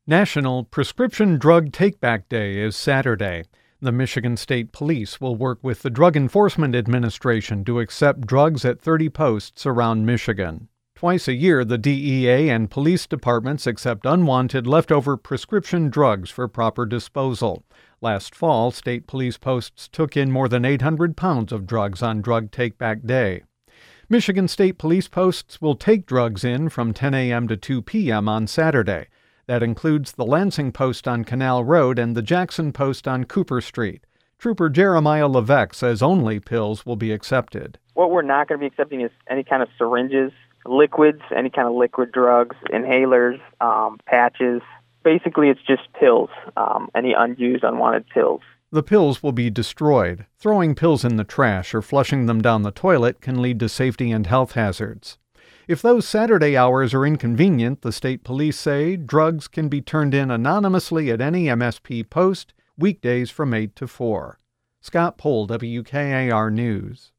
National Prescription Drug Takeback Day is Saturday. The Michigan State Police will work with the Drug Enforcement Administration to accept drugs at 30 posts around Michigan. Twice a year, the DEA and police departments accept unwanted leftover prescription drugs for proper disposal. Last fall, state police posts took in more than 800 pounds of drugs on Drug Takeback Day. Michigan State Police posts will take drugs in from 10 a.m. to 2 p.m. on Saturday. That includes the Lansing Post on Canal Road and the Jackson Post on Cooper Street. Trooper Jeremiah Levesque says only pills will be accepted. What we're not going to be accepting is any kind of syringes, liquids, any kind of liquid drugs, inhalers, patches. Basically, it's just pills, any unused, unwanted pills. The pills will be destroyed. Throwing pills in the trash or flushing them down the toilet can lead to safety and health hazards. If those Saturday hours are inconvenient, the state police say drugs can be turned in anonymously at any MSP post, weekdays from 8 to 4. Scott Pohl, WKAR News.